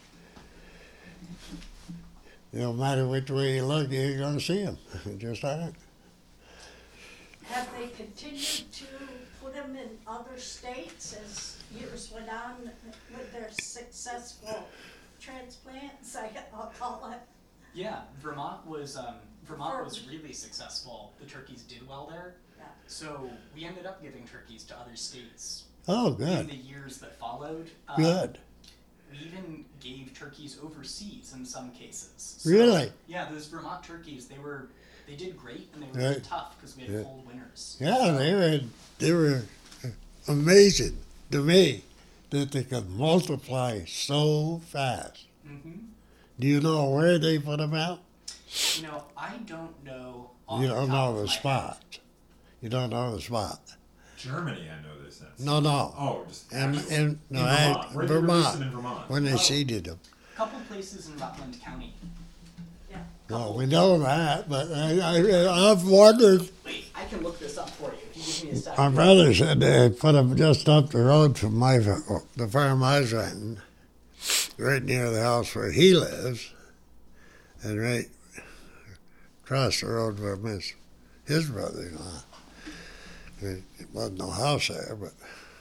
no matter which way you look, you're going to see them. Just aren't.
Have they continued to put them in other states as years went on with their successful transplants, I, I'll call it?
Yeah, Vermont was um, Vermont was really successful. The turkeys did well there.
Yeah.
So we ended up giving turkeys to other states.
Oh,
In
good.
the years that followed. Um,
Good.
We even gave turkeys overseas in some cases. So,
Really?
Yeah, those Vermont turkeys, they were, they did great, and they were really
Right.
tough because we had
Yeah.
cold winters.
Yeah,
So,
they were they were amazing to me that they could multiply so fast.
hmm
Do you know where they put them out?
You know, I don't know. Off
You
the
don't
top
know
of
the
my head.
spot. You don't know the spot.
Germany, I know this sense.
No, no.
Oh, just
In,
actual-
in, no,
in
I-
Vermont. Where did they release
Vermont.
them in Vermont?
When they
Oh.
seeded them.
Couple places in Rutland County.
Yeah.
Well, we know that, but I, I, I've wondered.
Wait, I can look this up for you. If you give me a second.
My brother said they put them just up the road from my the farm I was renting, right near the house where he lives, and right across the road from his, his brother-in-law. There wasn't no house there, but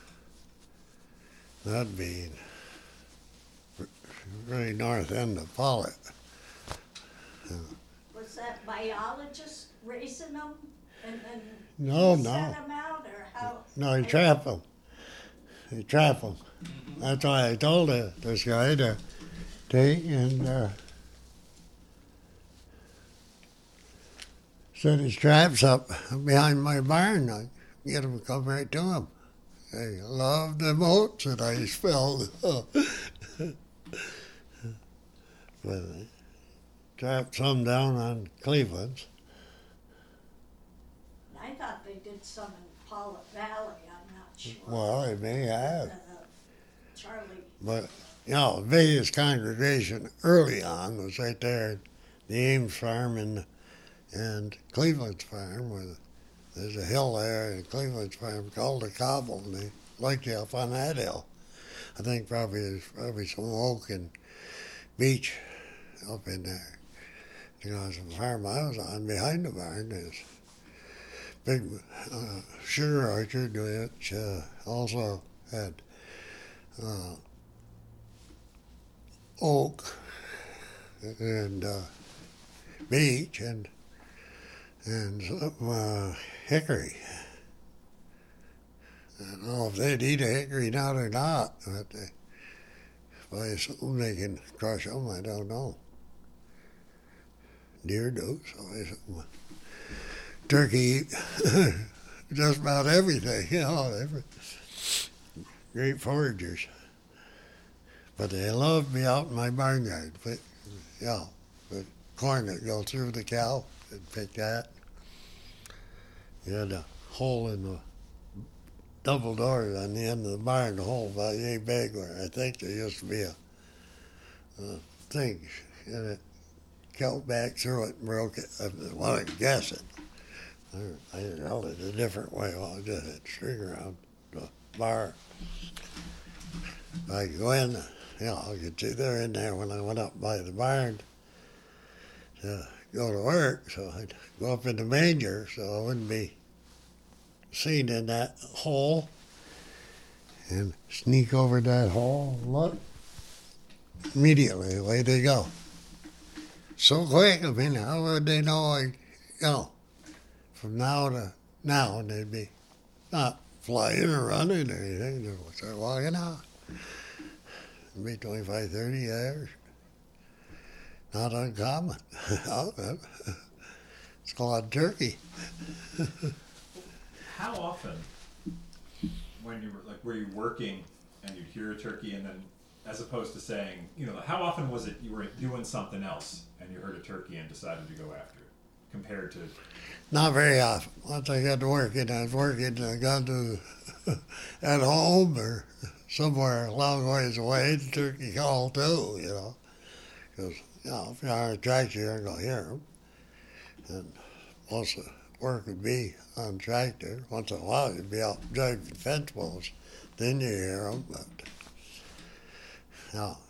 that'd be very north end of Pollitt.
Was that biologist raising them and then
No,
set
no.
them out, or how?
No, he trapped them. He trapped them. That's why I told uh, this guy to take and uh, set his traps up behind my barn. I get him to come right to him. They love them oats that I spilled. But I trapped some down on Cleveland's.
I thought they did some in Pollitt Valley, I'm not sure.
Well, they may have.
Uh, Charlie,
But, you know, the biggest congregation early on was right there at the Ames farm and, and Cleveland's farm. Where there's a hill there in Cleveland's farm called the Cobble, and they liked you up on that hill. I think probably there's probably some oak and beech up in there. You know, the farm I was on behind the barn is big uh, sugar orchard, which uh, also had uh, oak and uh, beech and and some uh, hickory. I don't know if they'd eat a hickory now or not, but they, if I assume they can crush them, I don't know. Deer do, so I assume turkey eat just about everything, you know. They're great foragers. But they love to be out in my barnyard. But, yeah, the corn that go through the cow, they'd pick that. You had a hole in the double doors on the end of the barn, the hole about yay big, where I think there used to be a, a thing, and it cut back through it and broke it. I well, I'm guessing. I held it a different way while I just had string around the bar. I go in, you know, I could see they're in there when I went up by the barn to go to work, so I'd go up in the manger so I wouldn't be seen in that hole and sneak over that hole and look. Immediately, away they go. So quick, I mean, how would they know I, you know, from now to now, and they'd be not flying or running or anything, they'd start walking out. It'd be twenty-five, thirty hours. Not uncommon. It's called turkey.
How often, when you were like, were you working and you'd hear a turkey, and then, as opposed to saying, you know, how often was it you were doing something else and you heard a turkey and decided to go after it, compared to?
Not very often. Once I got to working, I was working, and I got to at home or somewhere a long ways away, the turkey call too, you know. Because, you know, if you're on a tractor, you're going to hear them. And most of the work would be on tractor. Once in a while, you'd be out driving fence posts. Then you hear them, but, no.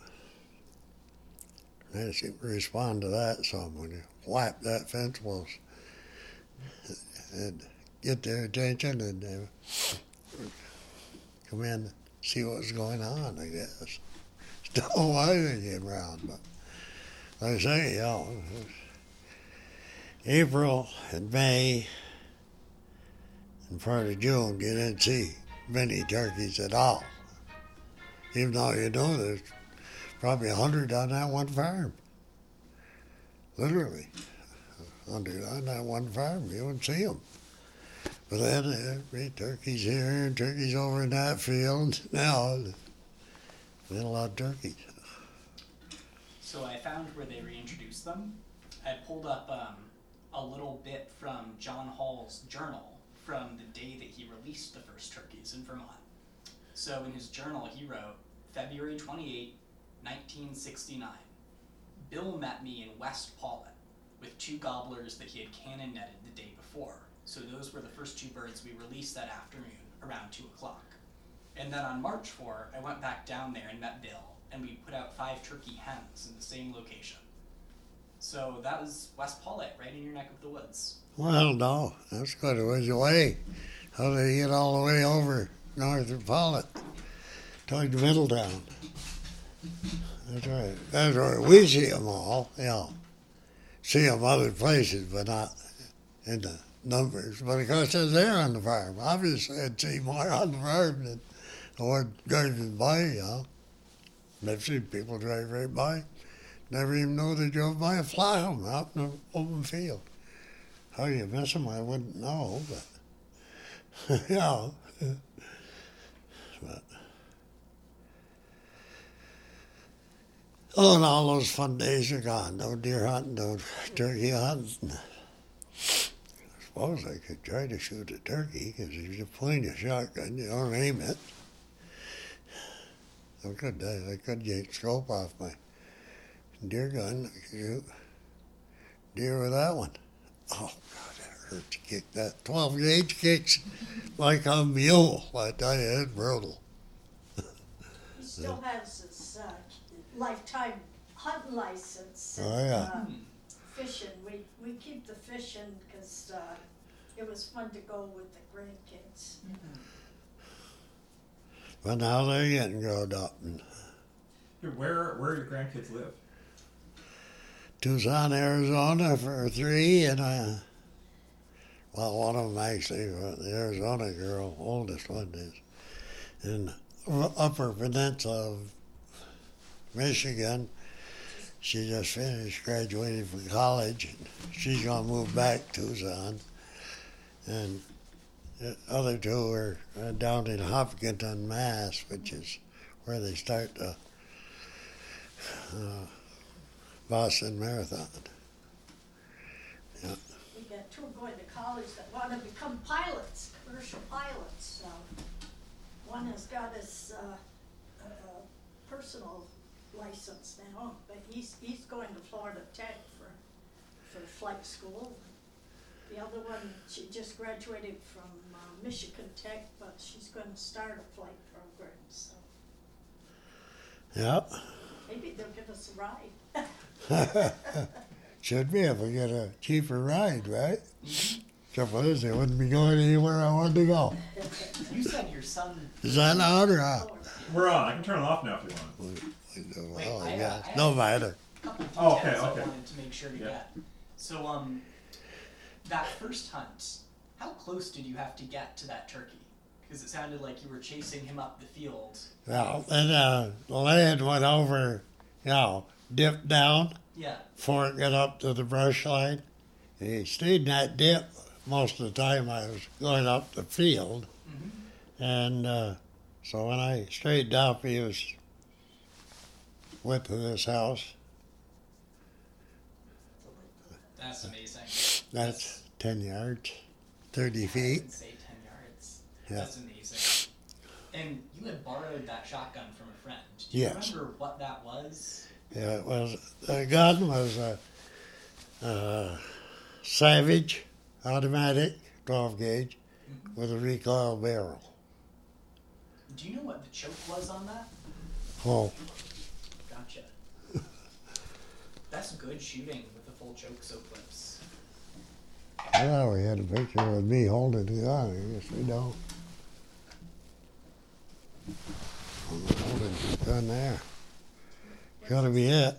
They seem to respond to that some when you whap that fence post and get their attention, and they come in and see what's going on, I guess. Don't know why they came around, but like I say, you know, April and May and part of June, you didn't see many turkeys at all. Even though you know there's probably a hundred on that one farm. Literally. Hundred on that one farm, you wouldn't see them. But then there'd be turkeys here and turkeys over in that field. Now, there's been a lot of turkeys.
So So I found where they reintroduced them. I pulled up um, a little bit from John Hall's journal from the day that he released the first turkeys in Vermont. So in his journal, he wrote, February twenty-eighth, nineteen sixty-nine. Bill met me in West Paulet with two gobblers that he had cannon netted the day before. So those were the first two birds we released that afternoon around two o'clock. And then on March fourth, I went back down there and met Bill, and we put out five turkey hens in the same location. So that was West Paulet, right in your neck of the woods.
Well, no, that's quite a ways away. How did he get all the way over north of Paulet, toward Middletown? That's right. That's where we see them all, you know. See them other places, but not in the numbers. But of course, they're there on the farm. Obviously, I'd see more on the farm than the one driving by, you know. I've seen people drive right by. Never even know they drove by a flock of them out in the open field. How you miss them, I wouldn't know, but, you know. But, oh, and all those fun days are gone. No deer hunting, no turkey hunting. I suppose I could try to shoot a turkey, because if you point a shotgun, you don't aim it. I could, I could get scope off my deer gun. I could shoot deer with that one. Oh, God, that hurt to kick that. twelve gauge kicks like a mule. I tell you, it's brutal.
He still has his uh, lifetime hunting license.
Oh, yeah.
Uh, fishing. We, we keep the fishing because uh, it was fun to go with the grandkids.
Mm-hmm.
But now they're getting grown up. And
Where where do your grandkids live?
Tucson, Arizona for three, and uh, well, one of them actually, uh, the Arizona girl, oldest one is, in the Upper Peninsula of Michigan. She just finished graduating from college, and she's gonna move back to Tucson, and the other two are uh, down in Hopkinton, Mass, which is where they start the uh, Boston Marathon. Yeah.
We got two going to college that want to become pilots, commercial pilots. So one has got his uh, uh, personal license now, but he's he's going to Florida Tech for for flight school. The other one, she just graduated from uh, Michigan Tech, but she's going to start a flight program. So
Yeah.
maybe they'll give us a ride.
Should be if we get a cheaper ride, right? Trouble is, they wouldn't be going anywhere I wanted to go.
You said your son.
Is that on or out?
We're on. I can turn it off now if you want.
Wait,
Well,
I, uh,
yeah,
I have
no matter.
a couple
Oh, okay,
details
okay.
I wanted to make sure to
Yeah.
get. So, um, that first hunt, how close did you have to get to that turkey? Because it sounded like you were chasing him up the field.
Well, then uh, the lad went over, you know, dipped down
Yeah.
before it got up to the brush line. And he stayed in that dip most of the time I was going up the field.
Mm-hmm.
And uh, so when I straightened up, he was went to this house.
That's amazing.
That's ten yards, thirty
I
feet.
would say ten yards.
Yeah.
That's amazing. And you had borrowed that shotgun from a friend. Do you
Yes.
remember what that was?
Yeah, it was, the gun was a, a Savage automatic twelve gauge
Mm-hmm.
with a recoil barrel.
Do you know what the choke was on that?
Oh,
Gotcha. That's good shooting with the full choke so clips.
I thought we had a picture of me holding the gun. I guess we don't. I'm holding the gun there. Gotta be it.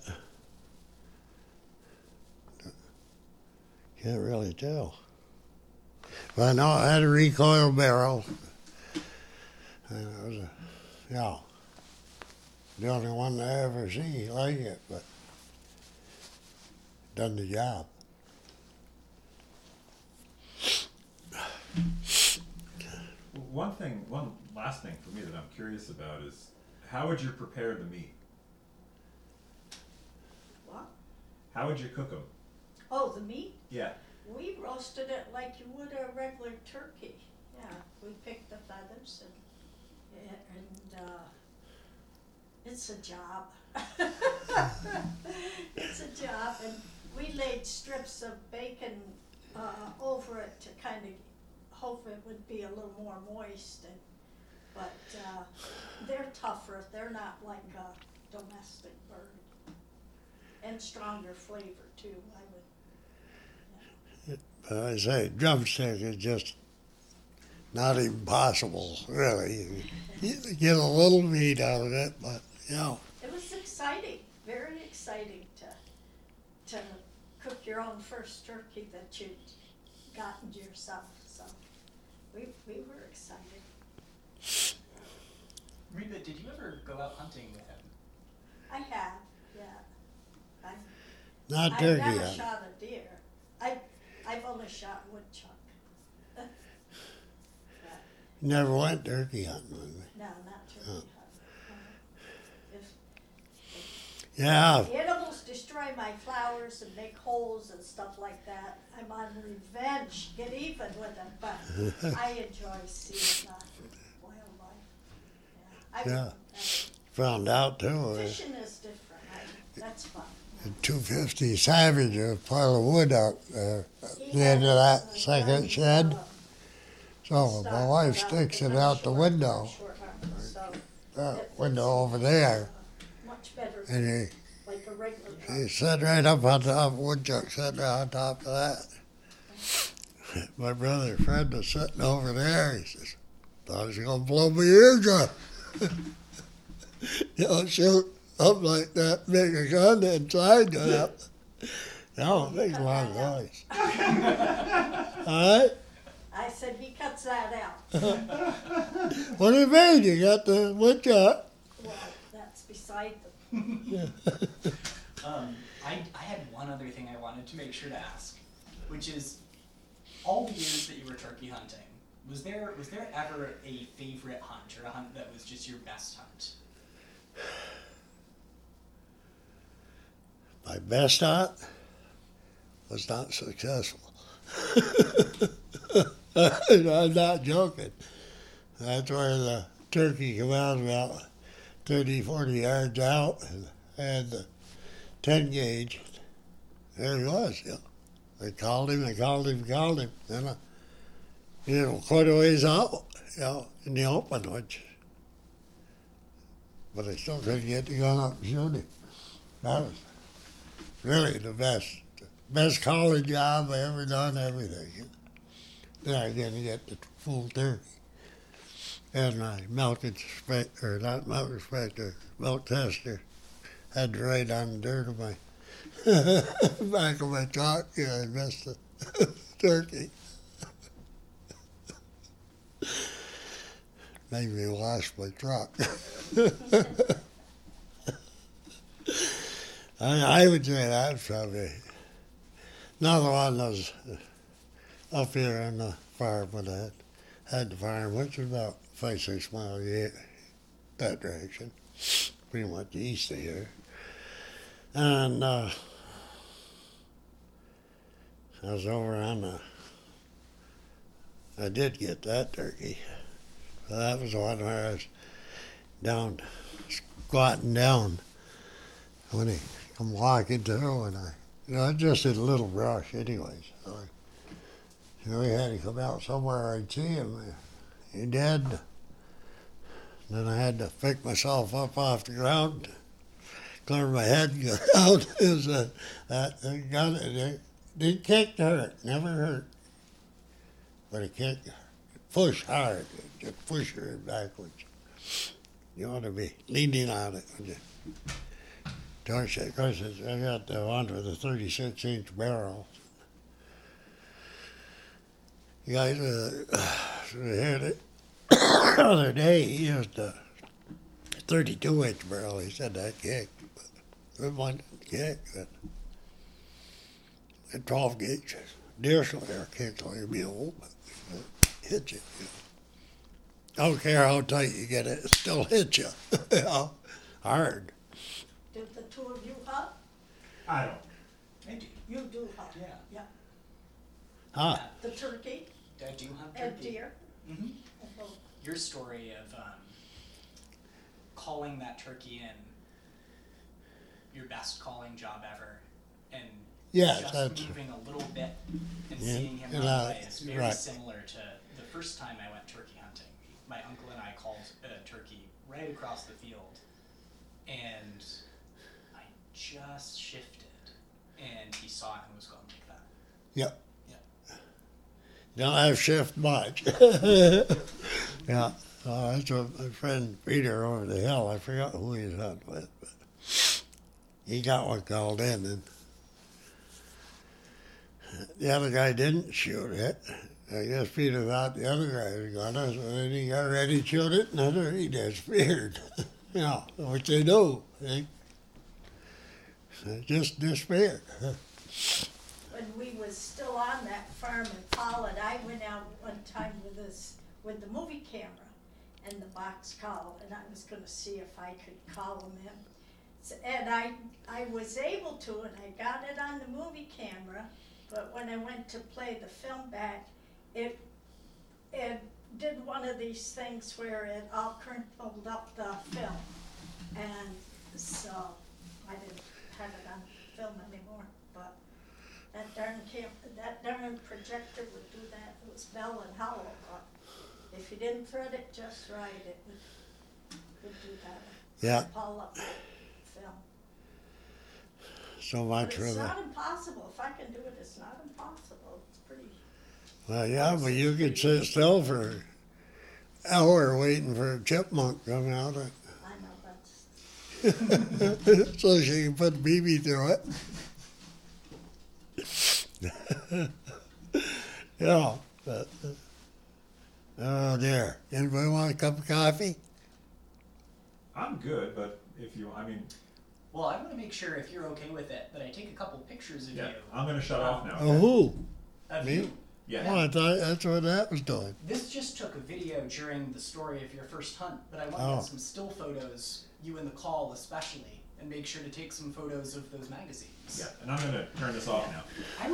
Can't really tell. But I know it had a recoil barrel. And it was a, yeah, the only one I ever see like it, but done the job.
One thing, one last thing for me that I'm curious about is how would you prepare the meat? How would you cook them?
Oh, the meat?
Yeah.
We roasted it like you would a regular turkey. Yeah, we picked the feathers and, and, uh, it's a job. It's a job, and we laid strips of bacon, uh, over it to kind of hope it would be a little more moist, and, but, uh, they're tougher, they're not like a domestic bird. And stronger flavor too, I would.
But I say, drumstick is just not even possible, really. You get a little meat out of it, but, you know.
It was exciting, very exciting to to cook your own first turkey that you'd gotten yourself. So we we were excited.
Reba, did you ever go out hunting with him?
I have, yeah. I
Not
I've
turkey
never
hunting.
shot a deer. I I've only shot woodchuck. But,
Never went turkey hunting with me.
no, not turkey
Oh.
hunting. Uh, If
Yeah,
the animals destroy my flowers and make holes and stuff like that, I'm on revenge, get even with them, but I enjoy seeing uh, wildlife. Yeah. I
Yeah.
would- uh,
found out too. uh,
Fishing is different, I, that's fun.
two fifty Savage, a pile of wood out there at
He
the end of
has,
that
uh,
second
guns,
shed.
uh,
So
stock
my wife
around
sticks
the
it out the
short-
window,
short arm, so
that
it
window
fits,
over there.
uh, Much better
And
than
he,
like a regular.
he sat right up on top, woodchuck sitting on top of that. My brother Fred was sitting over there. He says, thought he was going to blow my ears off. You know, shoot up like that, make a gun inside, go up. No, big long voice. All right?
I said, he cuts that out.
What do you mean? You got the woodchuck?
Well, that's beside the
Um, I, I had one other thing I wanted to make sure to ask, which is, all the years that you were turkey hunting, was there was there ever a favorite hunt or a hunt that was just your best hunt?
My best hunt was not successful. I'm not joking. That's where the turkey came out about thirty, forty yards out, and I had the ten gauge. There he was, you know. I called him, I called him, called him. Then I, you know, quite a ways out, you know, in the open, which, but I still couldn't get the gun up and shoot him. That was really the best, best college job I ever done, everything. Then I didn't get the full turkey. And my milk inspector, or not milk inspector, milk tester, had to write on the dirt of my back of my truck, yeah, I missed the turkey. Made me wash my truck. I, I would say that's probably another one that was up here on the farm when I had, had the farm, which was about five, six miles yeah, that direction, pretty much east of here. And uh, I was over on the, I did get that turkey. So that was the one where I was down, squatting down when he come walking through, and I, you know, just in a little brush anyways. So I, so we had to come out somewhere I'd see him. He did. Then I had to pick myself up off the ground, clear my head, and get out. It was a, that that gun. It didn't kick to hurt, never hurt. But it kicked, push hard, just push her backwards. You want to be leaning on it when you torch it. Of course, it's, I got the one with a thirty-six inch barrel. The guy uh, had it the other day. He used a thirty-two inch barrel. He said that kicked, but it wasn't kick. That a twelve gauge deer slayer kicked like a mule, but it hit you. You know. I don't care how tight you get it, it still hits you. You know, hard.
Did the two of you hunt?
I don't.
You do hunt?
Yeah.
Yeah.
Huh.
The turkey
I do hunt
and
turkey.
deer?
hmm
and both.
Your story of um, calling that turkey in, your best calling job ever, and
Yes,
just
that's
moving a little bit and
Yeah,
seeing him
and
run
I-
away is very
right.
similar to the first time I went turkey hunting. My uncle and I called a turkey right across the field, and I just shifted, and he saw it and was gone like that.
Yep.
Yeah.
Don't have shift much. Yeah. Oh, that's what my friend Peter over the hill, I forgot who he's hunting with, but he got one called in, and the other guy didn't shoot it. I guess Peter thought the other guy was gonna, so then he got ready to shoot it, and then he disappeared. You know, which they do. They they just disappeared.
When we was still on that farm in Pollard, I went out one time with this, with the movie camera and the box call, and I was gonna see if I could call him in. S- And I, I was able to, and I got it on the movie camera, but when I went to play the film back, it, it did one of these things where it all crumpled up the film. And so I didn't have it on film anymore, but that darn cam, that darn projector would do that. It was Bell and Howell, but if you didn't thread it just right, it would, would do that.
Yeah.
Pull up the film.
So
But
much for
it's
the.
not impossible. If I can do it, it's not impossible. It's pretty,
Well, yeah, but you could sit still for an hour waiting for a chipmunk to come out, of-
I know that's,
so she can put B B through it. Yeah, but oh dear. Anybody want a cup of coffee?
I'm good, but if you, I mean,
Well, I want to make sure, if you're okay with it, that I take a couple pictures of
yeah,
you.
I'm gonna shut off now.
Oh,
okay?
who?
Of
Me?
you.
Yeah.
Oh, I thought that's what that was doing.
This just took a video during the story of your first hunt, but I want to
Oh.
get some still photos, you in the call especially, and make sure to take some photos of those magazines.
Yeah, and I'm gonna turn this off now.
I